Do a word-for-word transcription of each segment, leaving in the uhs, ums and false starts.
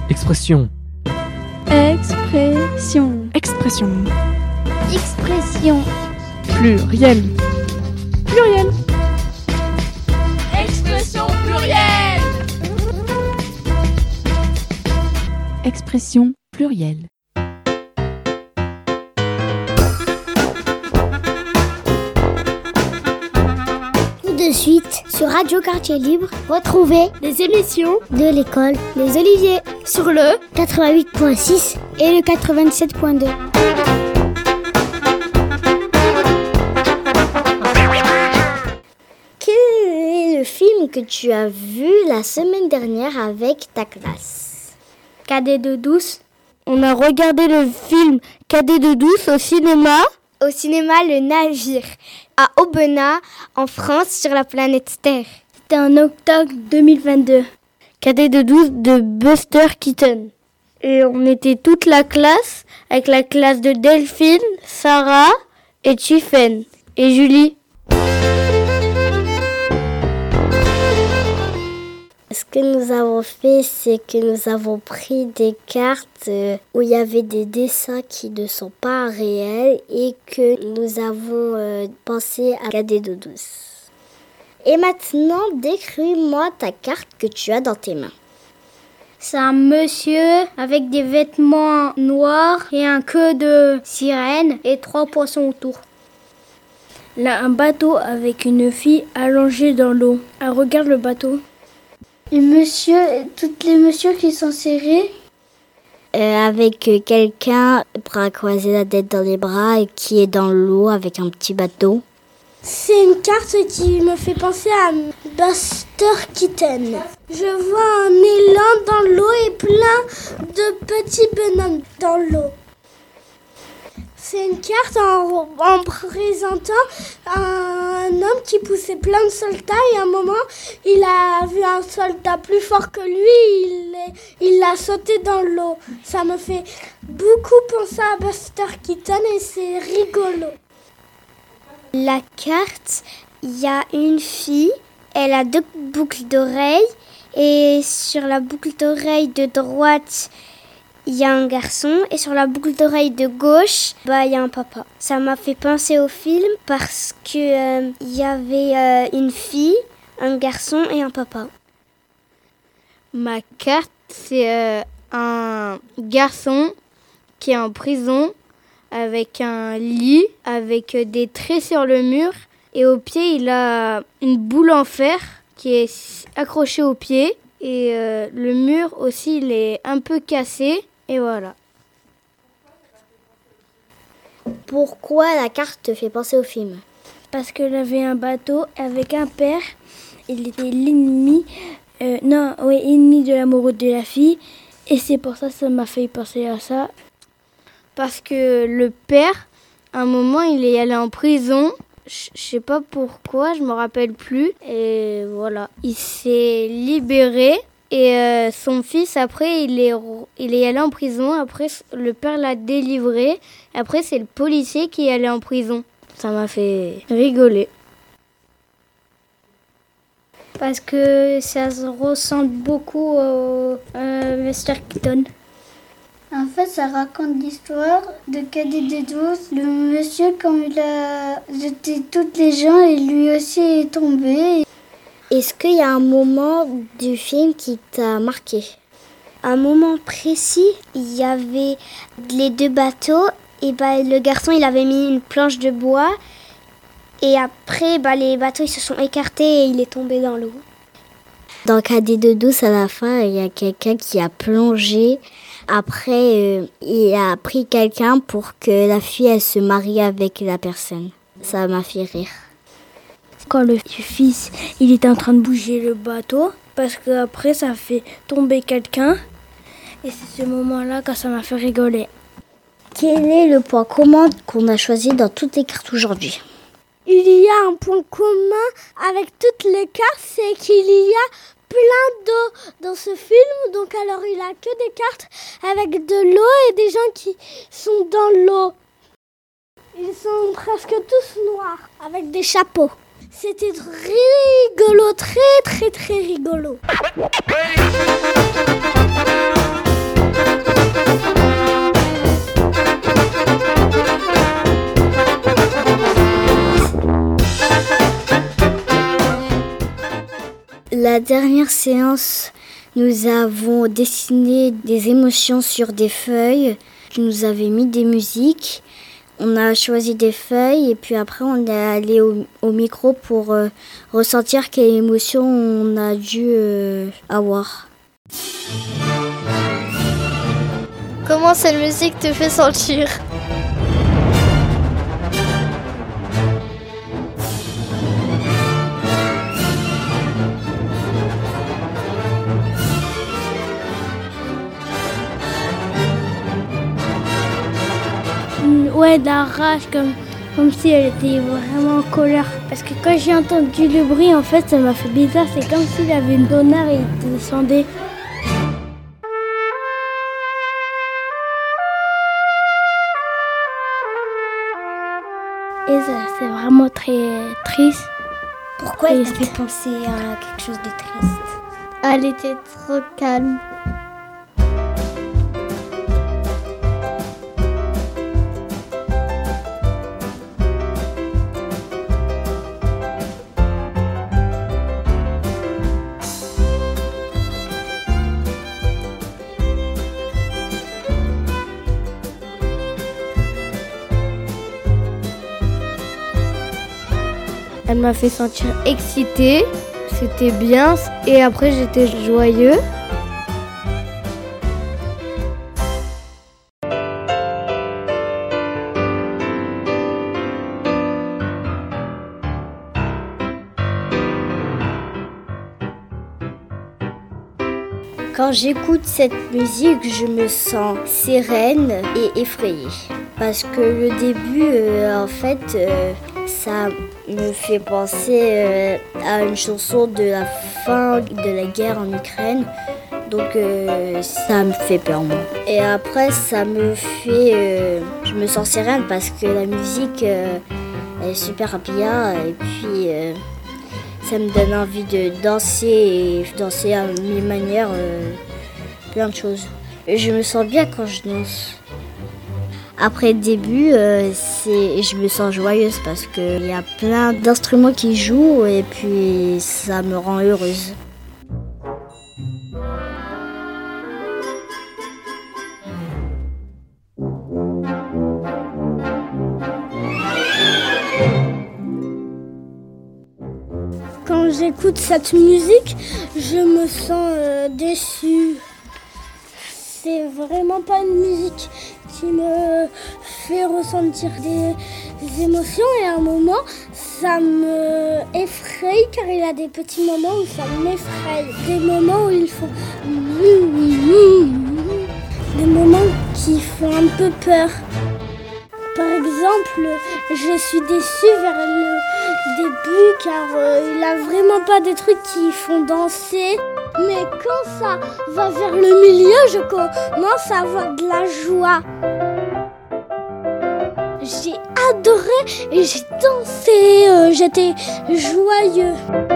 Expression. Expression. Expression. Expression. Pluriel. Pluriel. Expression plurielle. Expression plurielle. De suite, sur Radio Quartier Libre, retrouvez les émissions de l'école des Oliviers sur le quatre-vingt-huit point six et le quatre-vingt-sept point deux. Quel est le film que tu as vu la semaine dernière avec ta classe? Cadet de douce. On a regardé le film Cadet de douce au cinéma. Au cinéma Le Navire, à Aubenas, en France, sur la planète Terre. C'était en octobre deux mille vingt-deux. Cadet de douze de Buster Keaton. Et on était toute la classe, avec la classe de Delphine, Sarah et Tiffen et Julie. Ce que nous avons fait, c'est que nous avons pris des cartes où il y avait des dessins qui ne sont pas réels et que nous avons euh, pensé à Cadet de douce. Et maintenant, décris-moi ta carte que tu as dans tes mains. C'est un monsieur avec des vêtements noirs et un queue de sirène et trois poissons autour. Là, un bateau avec une fille allongée dans l'eau. Elle regarde le bateau. Les monsieur, toutes les messieurs qui sont serrés. Euh, avec euh, quelqu'un, bras croisés, la tête dans les bras, et qui est dans l'eau avec un petit bateau. C'est une carte qui me fait penser à Buster Keaton. Je vois un élan dans l'eau et plein de petits bonhommes dans l'eau. C'est une carte en, en présentant un homme qui poussait plein de soldats et à un moment, il a vu un soldat plus fort que lui, il, il l'a sauté dans l'eau. Ça me fait beaucoup penser à Buster Keaton et c'est rigolo. La carte, il y a une fille, elle a deux boucles d'oreilles et sur la boucle d'oreille de droite, il y a un garçon et sur la boucle d'oreille de gauche, bah il y a un papa. Ça m'a fait penser au film parce que euh, il y avait euh, une fille, un garçon et un papa. Ma carte, c'est euh, un garçon qui est en prison avec un lit, avec des traits sur le mur et au pied, il a une boule en fer qui est accrochée au pied et euh, le mur aussi, il est un peu cassé. Et voilà. Pourquoi la carte te fait penser au film? Parce qu'elle avait un bateau avec un père. Il était l'ennemi, euh, non, oui, ennemi de l'amoureux de la fille. Et c'est pour ça que ça m'a fait penser à ça. Parce que le père, à un moment, il est allé en prison. Je sais pas pourquoi, je me rappelle plus. Et voilà, il s'est libéré. Et euh, son fils, après, il est, il est allé en prison. Après, le père l'a délivré. Après, c'est le policier qui est allé en prison. Ça m'a fait rigoler. Parce que ça se ressemble beaucoup au euh, Buster Keaton. En fait, ça raconte l'histoire de Cadet de douze. Le monsieur, quand il a jeté toutes les gens, et lui aussi est tombé. Est-ce qu'il y a un moment du film qui t'a marqué? Un moment précis, il y avait les deux bateaux et bah, le garçon il avait mis une planche de bois et après bah, les bateaux ils se sont écartés et il est tombé dans l'eau. Dans Cadet de douce, à la fin, il y a quelqu'un qui a plongé. Après, euh, il a pris quelqu'un pour que la fille elle se marie avec la personne. Ça m'a fait rire. Quand le fils il était en train de bouger le bateau, parce qu'après ça fait tomber quelqu'un. Et c'est ce moment-là que ça m'a fait rigoler. Quel est le point commun qu'on a choisi dans toutes les cartes aujourd'hui? Il y a un point commun avec toutes les cartes, c'est qu'il y a plein d'eau dans ce film. Donc alors il a que des cartes avec de l'eau et des gens qui sont dans l'eau. Ils sont presque tous noirs, avec des chapeaux. C'était rigolo, très très très rigolo. La dernière séance, nous avons dessiné des émotions sur des feuilles. Nous avions mis des musiques. On a choisi des feuilles et puis après on est allé au, au micro pour euh, ressentir quelle émotion on a dû euh, avoir. Comment cette musique te fait sentir ? Ouais, de la rage, comme, comme si elle était vraiment en colère. Parce que quand j'ai entendu le bruit, en fait, ça m'a fait bizarre. C'est comme s'il y avait une tonnerre et il descendait. Et ça, c'est vraiment très triste. Pourquoi elle t'a fait penser à quelque chose de triste ? Elle était trop calme. Elle m'a fait sentir excitée, c'était bien, et après j'étais joyeux. Quand j'écoute cette musique, je me sens sereine et effrayée. Parce que le début, euh, en fait, euh, ça me fait penser euh, à une chanson de la fin de la guerre en Ukraine. Donc euh, ça me fait peur, moi. Et après, ça me fait... Euh, je me sens sereine parce que la musique euh, elle est super bien. Et puis, euh, ça me donne envie de danser et danser à mille manières, euh, plein de choses. Et je me sens bien quand je danse. Après le début, euh, c'est, je me sens joyeuse parce qu'il y a plein d'instruments qui jouent et puis ça me rend heureuse. Quand j'écoute cette musique, je me sens euh, déçue. C'est vraiment pas une musique qui me fait ressentir des émotions et à un moment, ça me effraie car il y a des petits moments où ça m'effraie. Des moments où il faut... Des moments qui font un peu peur. Par exemple, je suis déçue vers le début car euh, il a vraiment pas des trucs qui font danser. Mais quand ça va vers le milieu, je commence à avoir de la joie. J'ai adoré et j'ai dansé, euh, j'étais joyeux.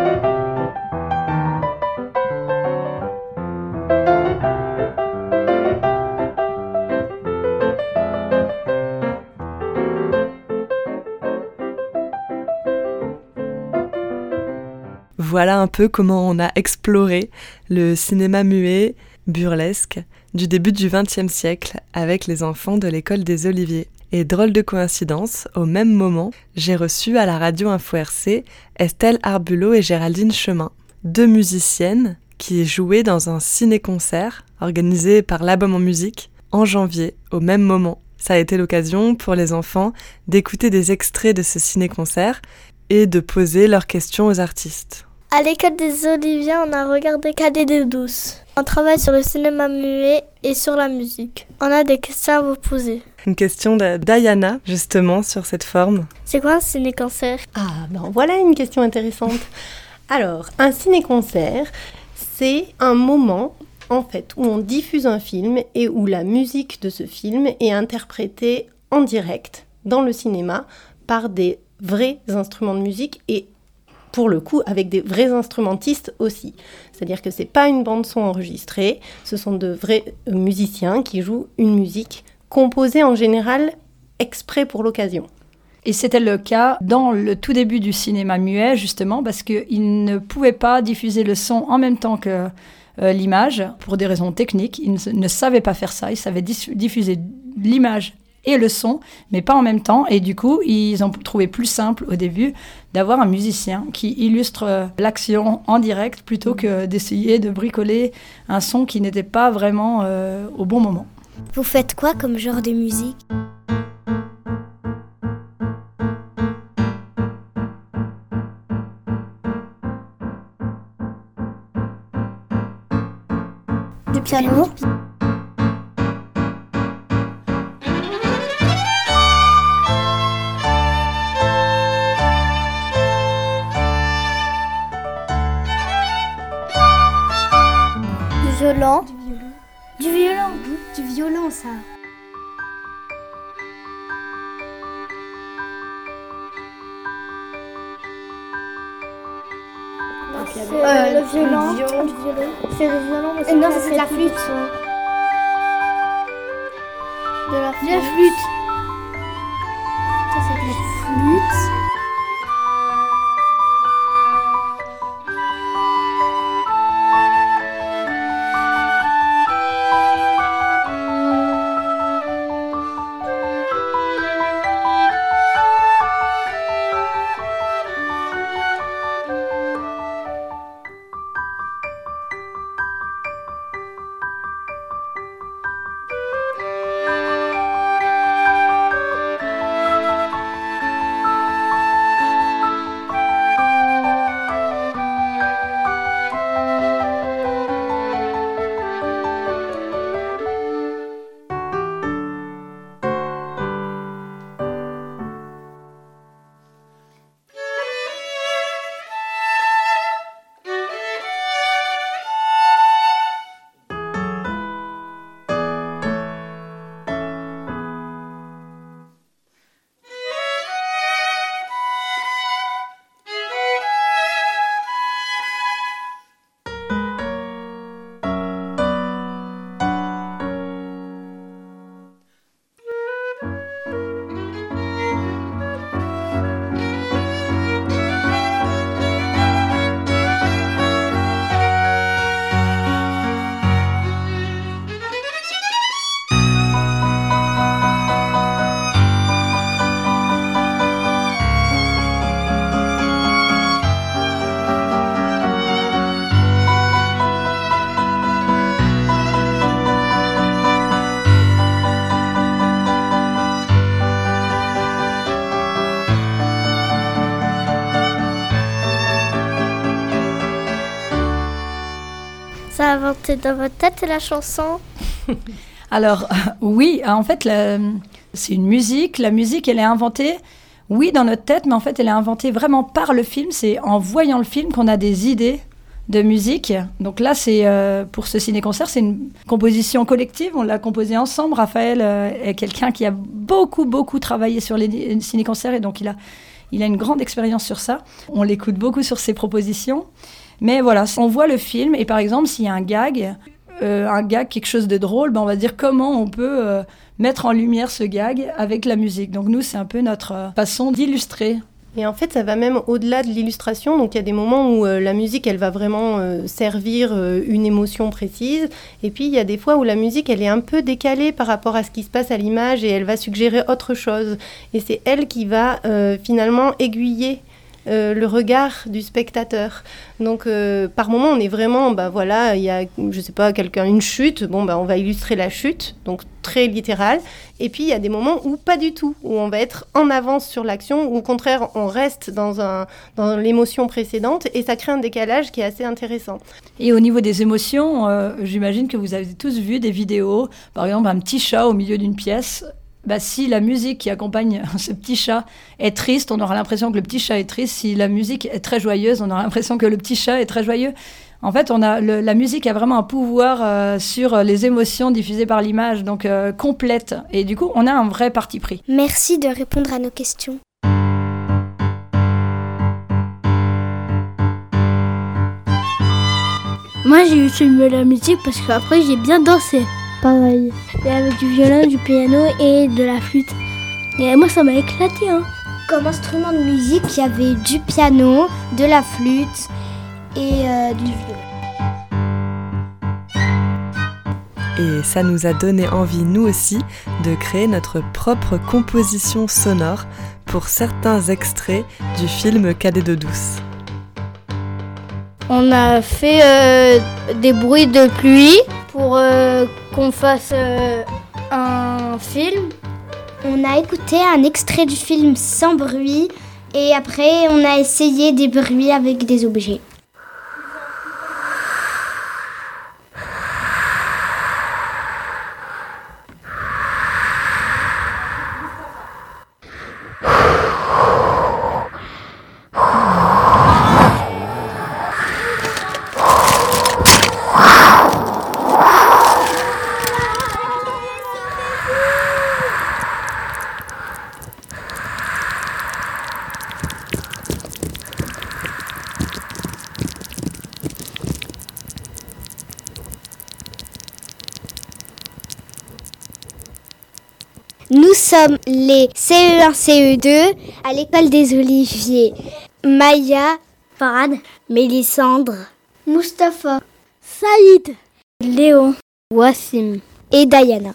Voilà un peu comment on a exploré le cinéma muet, burlesque, du début du vingtième siècle avec les enfants de l'école des Oliviers. Et drôle de coïncidence, au même moment, j'ai reçu à la radio Info R C Estelle Arbulot et Géraldine Chemin, deux musiciennes qui jouaient dans un ciné-concert organisé par l'Album en musique en janvier, au même moment. Ça a été l'occasion pour les enfants d'écouter des extraits de ce ciné-concert et de poser leurs questions aux artistes. À l'école des Oliviers, on a regardé Cadet de douze. On travaille sur le cinéma muet et sur la musique. On a des questions à vous poser. Une question de Diana, justement, sur cette forme. C'est quoi un ciné-concert ? Ah, ben voilà une question intéressante. Alors, un ciné-concert, c'est un moment, en fait, où on diffuse un film et où la musique de ce film est interprétée en direct dans le cinéma par des vrais instruments de musique et pour le coup, avec des vrais instrumentistes aussi. C'est-à-dire que ce n'est pas une bande-son enregistrée, ce sont de vrais musiciens qui jouent une musique composée en général exprès pour l'occasion. Et c'était le cas dans le tout début du cinéma muet, justement, parce qu'ils ne pouvaient pas diffuser le son en même temps que euh, l'image, pour des raisons techniques. Ils ne, ne savaient pas faire ça, ils savaient dis- diffuser l'image et le son, mais pas en même temps. Et du coup, ils ont trouvé plus simple au début d'avoir un musicien qui illustre l'action en direct plutôt que d'essayer de bricoler un son qui n'était pas vraiment euh, au bon moment. Vous faites quoi comme genre de musique ? Du piano. Du violon. Du violon. Du violon, ça. Euh, le violon. Le violon. C'est le violon, mais c'est non, ça c'est de la flûte. De la flûte. De la flûte. Ça, c'est de la flûte. Ça a inventé dans votre tête la chanson ? Alors, euh, oui, en fait, la, c'est une musique. La musique, elle est inventée, oui, dans notre tête, mais en fait, elle est inventée vraiment par le film. C'est en voyant le film qu'on a des idées de musique. Donc là, c'est euh, pour ce ciné-concert, c'est une composition collective. On l'a composée ensemble. Raphaël euh, est quelqu'un qui a beaucoup, beaucoup travaillé sur les ciné-concerts et donc il a, il a une grande expérience sur ça. On l'écoute beaucoup sur ses propositions. Mais voilà, on voit le film et par exemple, s'il y a un gag, euh, un gag, quelque chose de drôle, ben on va dire comment on peut euh, mettre en lumière ce gag avec la musique. Donc nous, c'est un peu notre euh, façon d'illustrer. Et en fait, ça va même au-delà de l'illustration. Donc, il y a des moments où euh, la musique, elle va vraiment euh, servir euh, une émotion précise. Et puis, il y a des fois où la musique, elle est un peu décalée par rapport à ce qui se passe à l'image et elle va suggérer autre chose. Et c'est elle qui va euh, finalement aiguiller Euh, le regard du spectateur. Donc, euh, par moment, on est vraiment, bah voilà, il y a, je sais pas, quelqu'un, une chute, bon, bah, on va illustrer la chute, donc très littéral. Et puis, il y a des moments où pas du tout, où on va être en avance sur l'action, ou au contraire, on reste dans, un, dans l'émotion précédente, et ça crée un décalage qui est assez intéressant. Et au niveau des émotions, euh, j'imagine que vous avez tous vu des vidéos, par exemple, un petit chat au milieu d'une pièce. Bah, si la musique qui accompagne ce petit chat est triste, on aura l'impression que le petit chat est triste. Si la musique est très joyeuse, on aura l'impression que le petit chat est très joyeux. En fait, on a le, la musique a vraiment un pouvoir euh, sur les émotions diffusées par l'image, donc euh, complète. Et du coup, on a un vrai parti pris. Merci de répondre à nos questions. Moi, j'ai eu la musique parce qu'après, j'ai bien dansé. Pareil. Et avec du violon, du piano et de la flûte. Et moi, ça m'a éclaté. Hein. Comme instrument de musique, il y avait du piano, de la flûte et euh, du violon. Et ça nous a donné envie, nous aussi, de créer notre propre composition sonore pour certains extraits du film Cadet d'eau douce. On a fait euh, des bruits de pluie pour euh, qu'on fasse euh, un film. On a écouté un extrait du film sans bruit et après on a essayé des bruits avec des objets. Nous sommes les C E un C E deux à l'école des Oliviers. Maya, Farad, Mélissandre, Mustapha, Saïd, Léo, Wassim et Diana.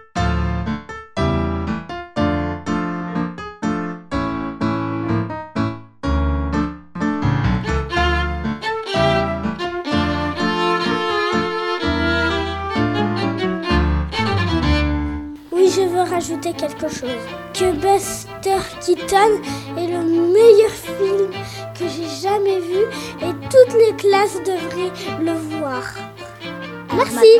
Je veux rajouter quelque chose. Que Buster Keaton est le meilleur film que j'ai jamais vu et toutes les classes devraient le voir. Merci.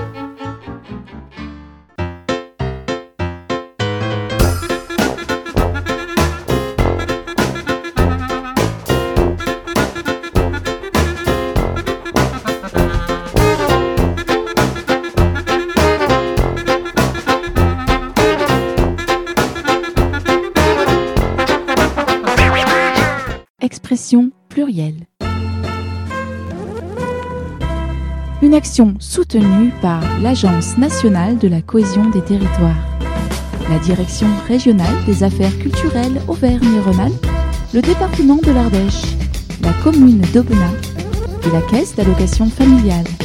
Expression plurielle. Une action soutenue par l'Agence nationale de la cohésion des territoires, la Direction régionale des affaires culturelles Auvergne-Rhône-Alpes, le département de l'Ardèche, la commune d'Aubenas et la Caisse d'allocation familiale.